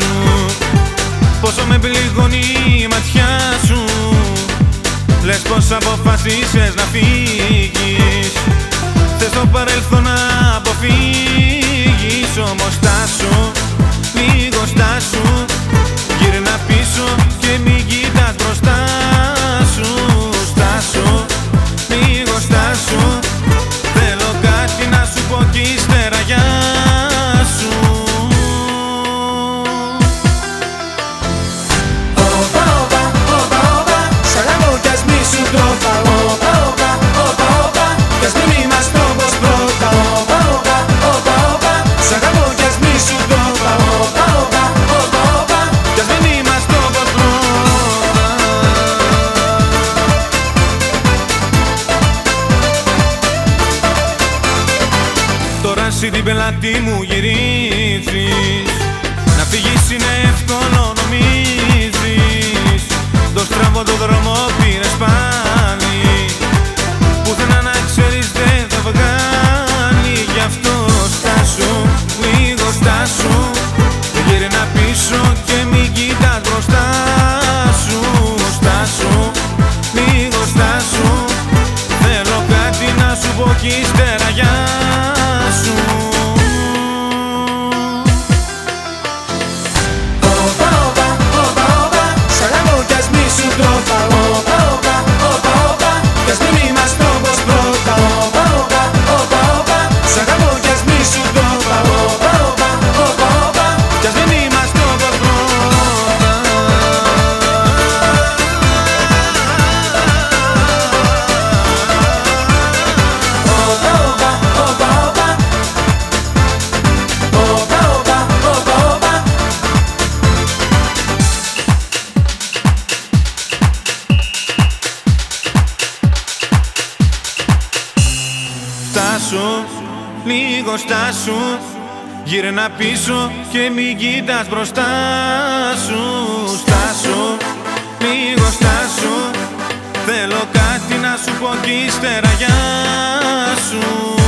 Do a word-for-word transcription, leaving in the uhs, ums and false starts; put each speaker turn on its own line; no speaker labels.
σου. Πόσο με πληγώνει η ματιά σου. Λες πως αποφασίσες να φύγεις. Θες το παρελθόν να αποφύγεις. Όμως στάσου, λίγο στάσου. Γύρνα πίσω και μην κοιτάς μπροστά σου. Στάσου, λίγο στάσου. Θέλω κάτι να σου πω κι ύστερα γεια σου.
Όπα, όπα, όπα, όπα, σ' αγαπώ κι ας μη σου το είπα. Όπα, όπα, όπα, όπα, κι ας μην είμαστε όπως πρώτα. Όπα, όπα, όπα, όπα, σ' αγαπώ κι ας μη σου το είπα. Όπα, όπα, όπα, όπα, κι ας μην είμαστε όπως πρώτα.
Τώρα εσύ την πελάτη μου γυρίζεις. Να φύγεις είναι εύκολο νομίζεις. Το στραβό το δρόμο πήρες πάλι. Πουθενά να ξέρεις δεν θα βγάλει. Γι' αυτό στάσου, λίγο στάσου. Γύρνα πίσω και μην κοιτάς μπροστά σου. Στάσου, λίγο στάσου. Θέλω κάτι να σου πω κι ύστερα γεια σου.
Όπα, όπα, όπα, όπα, σ' αγαπώ κι ας μη σου το είπα. Όπα, όπα, όπα, όπα, κι ας μην είμαστε όπως πρώτα. Όπα, όπα, όπα, όπα, σ' αγαπώ κι ας μη σου το είπα. Όπα, όπα, όπα, όπα, κι ας μην είμαστε όπως πρώτα. Όπα, όπα, όπα, όπα, όπα, όπα, όπα, όπα.
Στάσου, λίγο στάσου. Γύρνα πίσω και μην κοιτάς μπροστά σου. Στάσου, λίγο στάσου. Θέλω κάτι να σου πω κι ύστερα γεια σου.